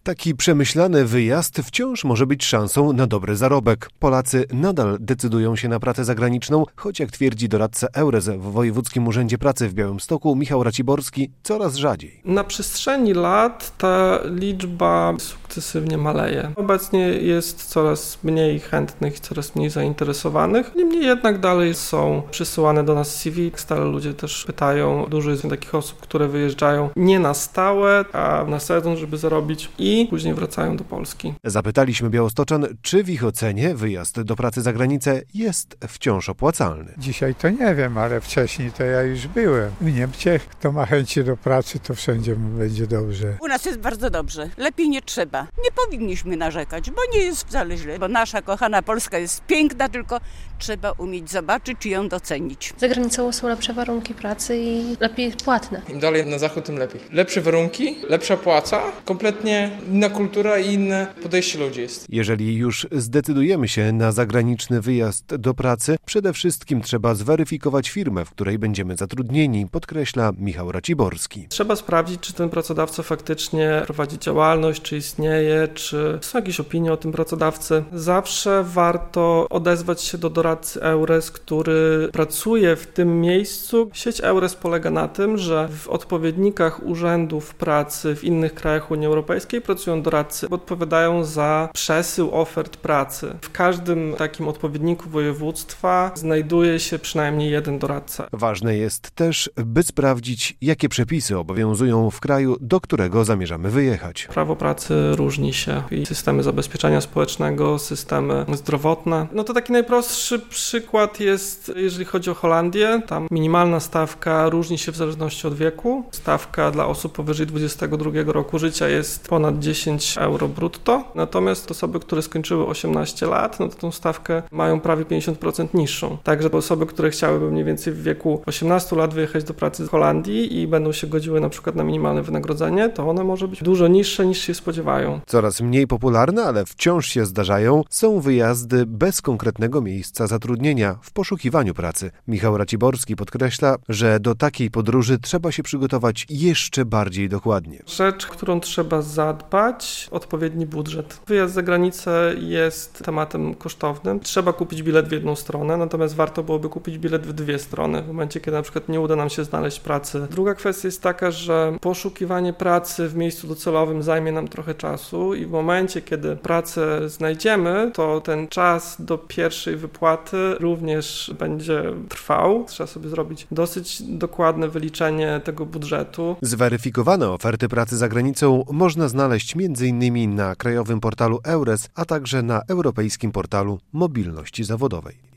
Taki przemyślany wyjazd wciąż może być szansą na dobry zarobek. Polacy nadal decydują się na pracę zagraniczną, choć jak twierdzi doradca EURES w Wojewódzkim Urzędzie Pracy w Białymstoku Michał Raciborski, coraz rzadziej. Na przestrzeni lat ta liczba sukcesywnie maleje. Obecnie jest coraz mniej chętnych, coraz mniej zainteresowanych. Niemniej jednak dalej są przysyłane do nas CV. Stale ludzie też pytają. Dużo jest takich osób, które wyjeżdżają nie na stałe, a na sezon, żeby zarobić i później wracają do Polski. Zapytaliśmy białostoczan, czy w ich ocenie wyjazd do pracy za granicę jest wciąż opłacalny. Dzisiaj to nie wiem, ale wcześniej to ja już byłem w Niemczech. Kto ma chęci do pracy, to wszędzie mu będzie dobrze. U nas jest bardzo dobrze. Lepiej nie trzeba. Nie powinniśmy narzekać, bo nie jest wcale źle. Bo nasza kochana Polska jest piękna, tylko trzeba umieć zobaczyć i ją docenić. Za granicą są lepsze warunki pracy i lepiej płatne. Im dalej na zachód, tym lepiej. Lepsze warunki, lepsza płaca, kompletnie inna kultura i inne podejście ludzi jest. Jeżeli już zdecydujemy się na zagraniczny wyjazd do pracy, przede wszystkim trzeba zweryfikować firmę, w której będziemy zatrudnieni, podkreśla Michał Raciborski. Trzeba sprawdzić, czy ten pracodawca faktycznie prowadzi działalność, czy istnieje, czy są jakieś opinie o tym pracodawcy. Zawsze warto odezwać się do doradcy EURES, który pracuje w tym miejscu. Sieć EURES polega na tym, że w odpowiednikach urzędów pracy w innych krajach Unii Europejskiej pracują doradcy, odpowiadają za przesył ofert pracy. W każdym takim odpowiedniku województwa znajduje się przynajmniej jeden doradca. Ważne jest też, by sprawdzić, jakie przepisy obowiązują w kraju, do którego zamierzamy wyjechać. Prawo pracy różni się i systemy zabezpieczenia społecznego, systemy zdrowotne. To taki najprostszy przykład jest, jeżeli chodzi o Holandię. Tam minimalna stawka różni się w zależności od wieku. Stawka dla osób powyżej 22 roku życia jest ponad 10 euro brutto. Natomiast osoby, które skończyły 18 lat, to tą stawkę mają prawie 50% niższą. Także osoby, które chciałyby mniej więcej w wieku 18 lat wyjechać do pracy w Holandii i będą się godziły na przykład na minimalne wynagrodzenie, to one może być dużo niższe niż się spodziewają. Coraz mniej popularne, ale wciąż się zdarzają, są wyjazdy bez konkretnego miejsca zatrudnienia w poszukiwaniu pracy. Michał Raciborski podkreśla, że do takiej podróży trzeba się przygotować jeszcze bardziej dokładnie. Rzecz, którą trzeba zadbać, odpowiedni budżet. Wyjazd za granicę jest tematem kosztownym. Trzeba kupić bilet w jedną stronę, natomiast warto byłoby kupić bilet w dwie strony, w momencie, kiedy na przykład nie uda nam się znaleźć pracy. Druga kwestia jest taka, że poszukiwanie pracy w miejscu docelowym zajmie nam trochę czasu i w momencie, kiedy pracę znajdziemy, to ten czas do pierwszej wypłaty również będzie trwał. Trzeba sobie zrobić dosyć dokładne wyliczenie tego budżetu. Zweryfikowane oferty pracy za granicą można znaleźć m.in. na krajowym portalu EURES, a także na europejskim portalu mobilności zawodowej.